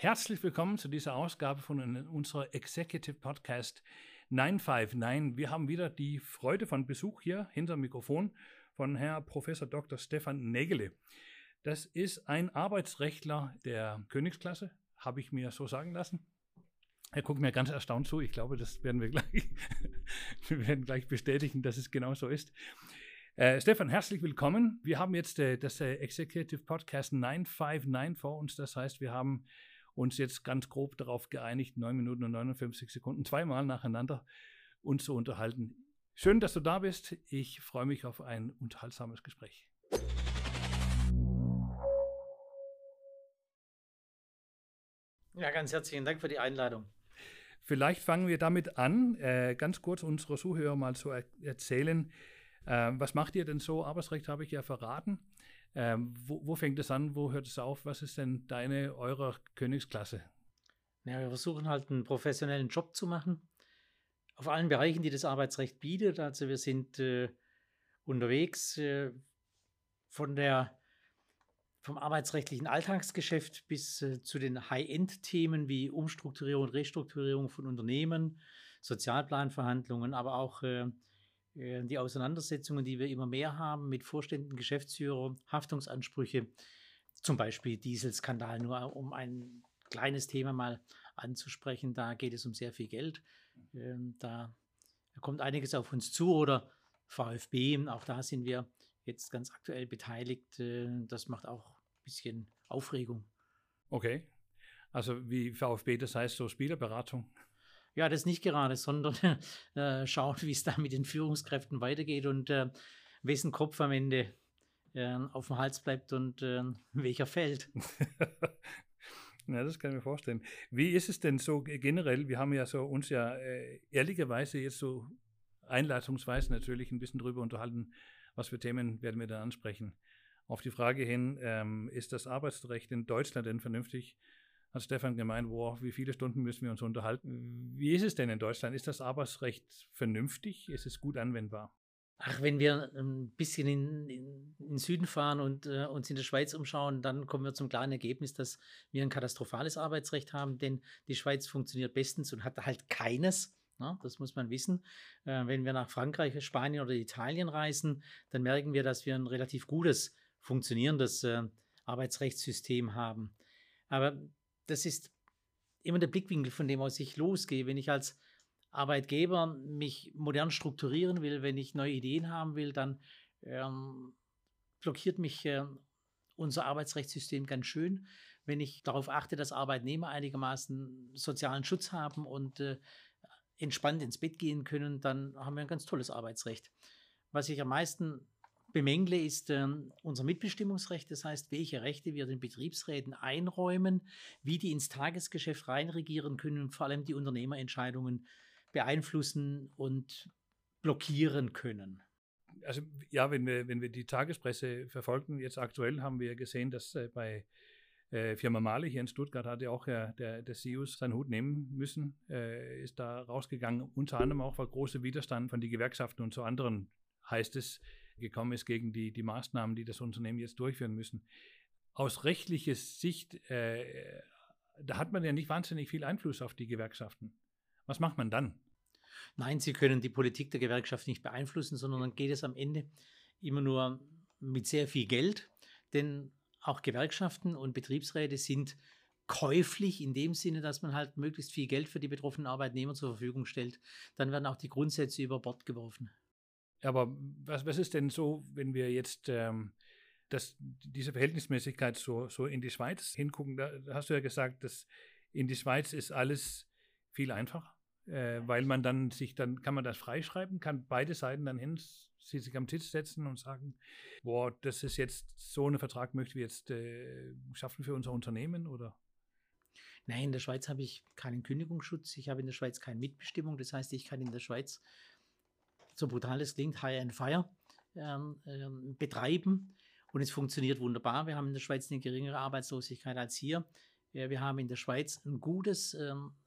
Herzlich willkommen zu dieser Ausgabe von unserer Executive Podcast 959. Wir haben wieder die Freude von Besuch hier hinter dem Mikrofon von Herrn Professor Dr. Stefan Nägele. Das ist ein Arbeitsrechtler der Königsklasse, habe ich mir so sagen lassen. Er guckt mir ganz erstaunt zu. Ich glaube, das werden wir gleich, wir werden gleich bestätigen, dass es genau so ist. Stefan, herzlich willkommen. Wir haben jetzt das Executive Podcast 959 vor uns. Das heißt, wir haben uns jetzt ganz grob darauf geeinigt, 9 Minuten und 59 Sekunden zweimal nacheinander uns zu unterhalten. Schön, dass du da bist. Ich freue mich auf ein unterhaltsames Gespräch. Ja, ganz herzlichen Dank für die Einladung. Vielleicht fangen wir damit an, ganz kurz unsere Zuhörer mal zu erzählen. Was macht ihr denn so? Arbeitsrecht habe ich ja verraten. Wo fängt es an? Wo hört es auf? Was ist denn eure Königsklasse? Ja, wir versuchen halt einen professionellen Job zu machen. Auf allen Bereichen, die das Arbeitsrecht bietet. Also wir sind unterwegs vom arbeitsrechtlichen Alltagsgeschäft bis zu den High-End-Themen wie Umstrukturierung und Restrukturierung von Unternehmen, Sozialplanverhandlungen, aber auch die Auseinandersetzungen, die wir immer mehr haben mit Vorständen, Geschäftsführern, Haftungsansprüche, zum Beispiel Dieselskandal, nur um ein kleines Thema mal anzusprechen. Da geht es um sehr viel Geld. Da kommt einiges auf uns zu, oder VfB, auch da sind wir jetzt ganz aktuell beteiligt. Das macht auch ein bisschen Aufregung. Okay, also wie VfB, das heißt so Spielerberatung? Ja, das nicht gerade, sondern schauen, wie es da mit den Führungskräften weitergeht und wessen Kopf am Ende auf dem Hals bleibt und welcher fällt. Ja, das kann ich mir vorstellen. Wie ist es denn so generell? Wir haben ja so uns ehrlicherweise jetzt so einleitungsweise natürlich ein bisschen drüber unterhalten, was für Themen werden wir da ansprechen. Auf die Frage hin, ist das Arbeitsrecht in Deutschland denn vernünftig? Hat Stefan gemeint, wie viele Stunden müssen wir uns unterhalten? Wie ist es denn in Deutschland? Ist das Arbeitsrecht vernünftig? Ist es gut anwendbar? Ach, wenn wir ein bisschen in den Süden fahren und uns in der Schweiz umschauen, dann kommen wir zum klaren Ergebnis, dass wir ein katastrophales Arbeitsrecht haben, denn die Schweiz funktioniert bestens und hat halt keines. Ja, das muss man wissen. Wenn wir nach Frankreich, Spanien oder Italien reisen, dann merken wir, dass wir ein relativ gutes, funktionierendes Arbeitsrechtssystem haben. Aber das ist immer der Blickwinkel, von dem aus ich losgehe. Wenn ich als Arbeitgeber mich modern strukturieren will, wenn ich neue Ideen haben will, dann blockiert mich unser Arbeitsrechtssystem ganz schön. Wenn ich darauf achte, dass Arbeitnehmer einigermaßen sozialen Schutz haben und entspannt ins Bett gehen können, dann haben wir ein ganz tolles Arbeitsrecht. Was ich am meisten bemängle, ist unser Mitbestimmungsrecht. Das heißt, welche Rechte wir den Betriebsräten einräumen, wie die ins Tagesgeschäft reinregieren können und vor allem die Unternehmerentscheidungen beeinflussen und blockieren können. Also ja, wenn wir die Tagespresse verfolgen, jetzt aktuell haben wir gesehen, dass bei Firma Mahle hier in Stuttgart hat ja auch der CEO seinen Hut nehmen müssen, ist da rausgegangen, unter anderem auch, weil großer Widerstand von den Gewerkschaften und zu anderen, heißt es, gekommen ist gegen die Maßnahmen, die das Unternehmen jetzt durchführen müssen. Aus rechtlicher Sicht, da hat man ja nicht wahnsinnig viel Einfluss auf die Gewerkschaften. Was macht man dann? Nein, Sie können die Politik der Gewerkschaft nicht beeinflussen, sondern dann geht es am Ende immer nur mit sehr viel Geld, denn auch Gewerkschaften und Betriebsräte sind käuflich in dem Sinne, dass man halt möglichst viel Geld für die betroffenen Arbeitnehmer zur Verfügung stellt. Dann werden auch die Grundsätze über Bord geworfen. Aber was ist denn so, wenn wir jetzt diese Verhältnismäßigkeit so in die Schweiz hingucken? Da hast du ja gesagt, dass in die Schweiz ist alles viel einfacher, weil man dann kann man das freischreiben, kann beide Seiten dann sich am Tisch setzen und sagen, das ist jetzt so ein Vertrag, möchten wir jetzt schaffen für unser Unternehmen, oder? Nein, in der Schweiz habe ich keinen Kündigungsschutz, ich habe in der Schweiz keine Mitbestimmung, das heißt, ich kann in der Schweiz, so brutal es klingt, Hire and Fire betreiben und es funktioniert wunderbar. Wir haben in der Schweiz eine geringere Arbeitslosigkeit als hier. Wir haben in der Schweiz ein gutes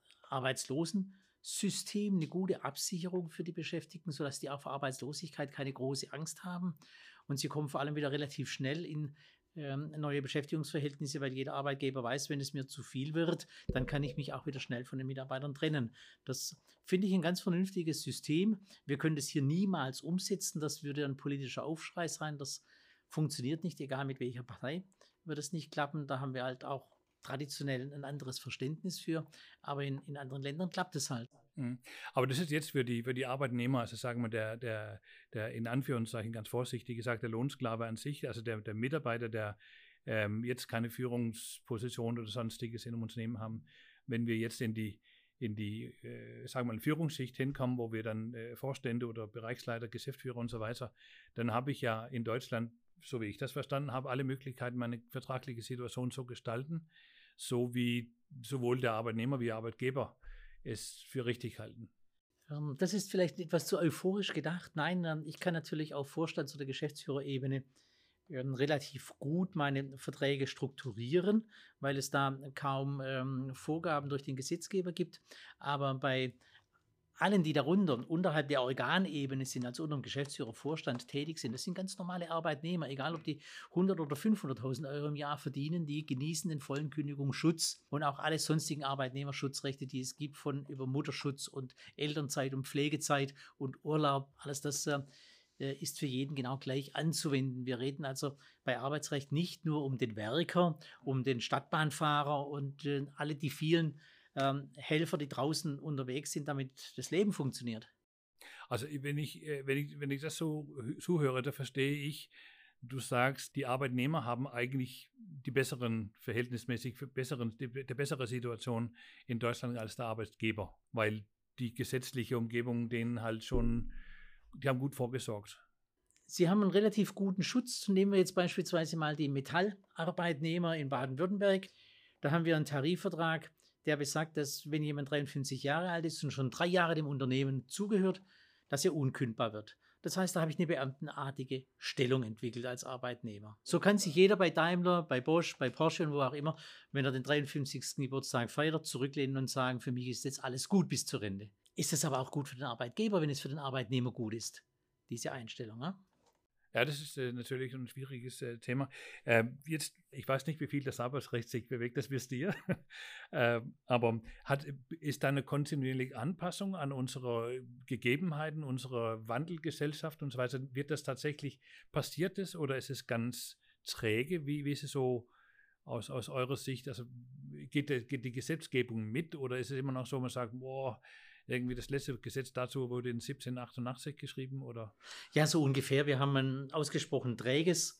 Arbeitslosensystem, eine gute Absicherung für die Beschäftigten, sodass die auch vor Arbeitslosigkeit keine große Angst haben und sie kommen vor allem wieder relativ schnell in neue Beschäftigungsverhältnisse, weil jeder Arbeitgeber weiß, wenn es mir zu viel wird, dann kann ich mich auch wieder schnell von den Mitarbeitern trennen. Das finde ich ein ganz vernünftiges System. Wir können das hier niemals umsetzen. Das würde ein politischer Aufschrei sein. Das funktioniert nicht, egal mit welcher Partei wird es nicht klappen. Da haben wir halt auch traditionell ein anderes Verständnis für. Aber in anderen Ländern klappt es halt. Aber das ist jetzt für die Arbeitnehmer, also sagen wir der in Anführungszeichen ganz vorsichtig gesagt, der Lohnsklave an sich, also der Mitarbeiter, der jetzt keine Führungsposition oder sonstiges in einem Unternehmen haben, wenn wir jetzt in die sagen wir mal, Führungsschicht hinkommen, wo wir dann Vorstände oder Bereichsleiter, Geschäftsführer und so weiter, dann habe ich ja in Deutschland, so wie ich das verstanden habe, alle Möglichkeiten, meine vertragliche Situation zu gestalten, so wie sowohl der Arbeitnehmer wie der Arbeitgeber es für richtig halten. Das ist vielleicht etwas zu euphorisch gedacht. Nein, ich kann natürlich auf Vorstands- oder Geschäftsführerebene relativ gut meine Verträge strukturieren, weil es da kaum Vorgaben durch den Gesetzgeber gibt. Aber bei allen, die darunter, unterhalb der Organebene sind, also unter dem Geschäftsführer, Vorstand tätig sind, das sind ganz normale Arbeitnehmer, egal ob die 100 oder 500.000 Euro im Jahr verdienen, die genießen den vollen Kündigungsschutz und auch alle sonstigen Arbeitnehmerschutzrechte, die es gibt, von über Mutterschutz und Elternzeit und Pflegezeit und Urlaub, alles das ist für jeden genau gleich anzuwenden. Wir reden also bei Arbeitsrecht nicht nur um den Werker, um den Stadtbahnfahrer und alle die vielen Helfer, die draußen unterwegs sind, damit das Leben funktioniert. Also wenn ich das so zuhöre, da verstehe ich, du sagst, die Arbeitnehmer haben eigentlich die bessere Situation in Deutschland als der Arbeitgeber, weil die gesetzliche Umgebung denen halt schon, die haben gut vorgesorgt. Sie haben einen relativ guten Schutz. Nehmen wir jetzt beispielsweise mal die Metallarbeitnehmer in Baden-Württemberg. Da haben wir einen Tarifvertrag, der besagt, dass wenn jemand 53 Jahre alt ist und schon 3 Jahre dem Unternehmen zugehört, dass er unkündbar wird. Das heißt, da habe ich eine beamtenartige Stellung entwickelt als Arbeitnehmer. So kann sich jeder bei Daimler, bei Bosch, bei Porsche und wo auch immer, wenn er den 53. Geburtstag feiert, zurücklehnen und sagen, für mich ist jetzt alles gut bis zur Rente. Ist es aber auch gut für den Arbeitgeber, wenn es für den Arbeitnehmer gut ist, diese Einstellung, ne? Ja, das ist natürlich ein schwieriges Thema. Jetzt, ich weiß nicht, wie viel das Arbeitsrecht sich bewegt, das wisst ihr. Aber ist da eine kontinuierliche Anpassung an unsere Gegebenheiten, unserer Wandelgesellschaft und so weiter? Wird das tatsächlich passiert oder ist es ganz träge? Wie ist es so aus eurer Sicht? Also geht die Gesetzgebung mit oder ist es immer noch so, man sagt, boah, irgendwie das letzte Gesetz dazu wurde in 1788 geschrieben, oder? Ja, so ungefähr. Wir haben ein ausgesprochen träges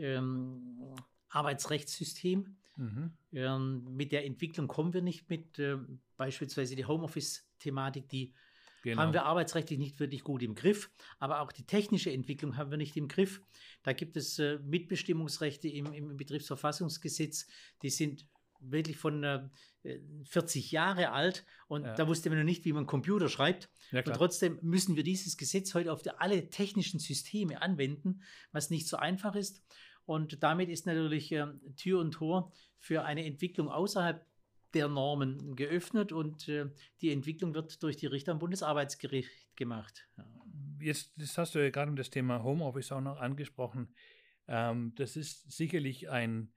Arbeitsrechtssystem. Mit der Entwicklung kommen wir nicht mit. Beispielsweise die Homeoffice-Thematik, die haben wir arbeitsrechtlich nicht wirklich gut im Griff. Aber auch die technische Entwicklung haben wir nicht im Griff. Da gibt es Mitbestimmungsrechte im Betriebsverfassungsgesetz, die sind wirklich von 40 Jahre alt und da wusste man noch nicht, wie man Computer schreibt. Ja, und trotzdem müssen wir dieses Gesetz heute auf alle technischen Systeme anwenden, was nicht so einfach ist. Und damit ist natürlich Tür und Tor für eine Entwicklung außerhalb der Normen geöffnet und die Entwicklung wird durch die Richter am Bundesarbeitsgericht gemacht. Jetzt das hast du ja gerade das Thema Homeoffice auch noch angesprochen. Das ist sicherlich ein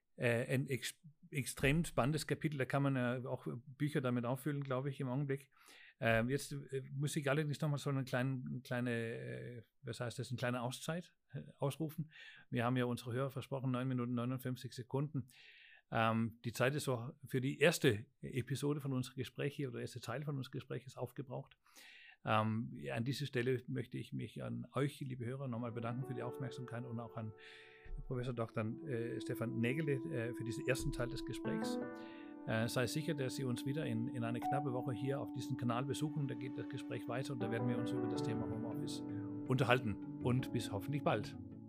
extrem spannendes Kapitel, da kann man ja auch Bücher damit auffüllen, glaube ich, im Augenblick. Jetzt muss ich allerdings nochmal so eine kleine Auszeit ausrufen. Wir haben ja unsere Hörer versprochen, 9 Minuten 59 Sekunden. Die Zeit ist so für die erste Episode von unserem Gespräch hier oder erste Teil von unserem Gespräch ist aufgebraucht. An dieser Stelle möchte ich mich an euch, liebe Hörer, nochmal bedanken für die Aufmerksamkeit und auch an Professor Dr. Stefan Nägele für diesen ersten Teil des Gesprächs. Sei sicher, dass Sie uns wieder in eine knappe Woche hier auf diesem Kanal besuchen. Da geht das Gespräch weiter und da werden wir uns über das Thema Homeoffice unterhalten. Und bis hoffentlich bald.